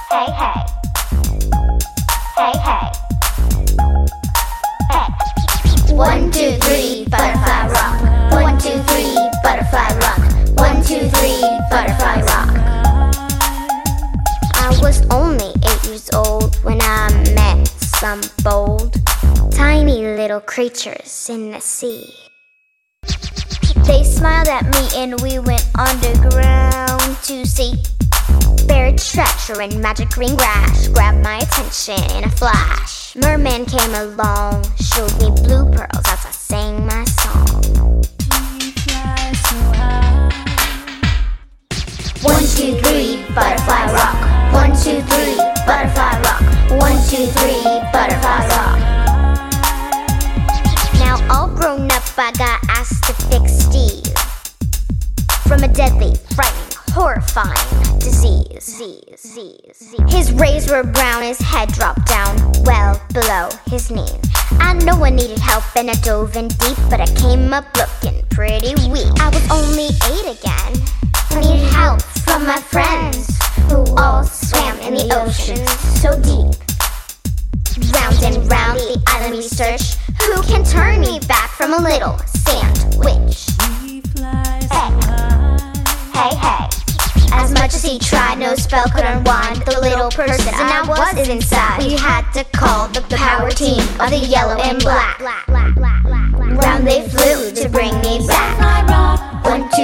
Hey, hey. Hey, hey. Hey. 1, 2, 3, butterfly rock. 1, 2, 3, butterfly rock. 1, 2, 3, butterfly rock. I was only 8 years old when I met some bold, tiny little creatures in the sea. They smiled at me and we went underground to see. Buried treasure in magic green grass grabbed my attention in a flash. Merman came along, showed me blue pearls as I sang my song. We fly so high. 1, 2, 3, butterfly rock. 1, 2, 3, butterfly rock. 1, 2, 3, butterfly rock. Now all grown up, I got asked to fix Steve from a deadly, frightening, horrifying disease. His rays were brown, his head dropped down well below his knees. I know I needed help and I dove in deep, but I came up looking pretty weak. I was only 8 again. I needed help from my friends who all swam in the ocean so deep. Round and round the island we search. Who can turn me back from a little sandwich? We fly so high. Hey, hey. As much as he tried, no spell could unwind the little person I was inside. We had to call the power team of the yellow and black. Round they flew to bring me back. 1,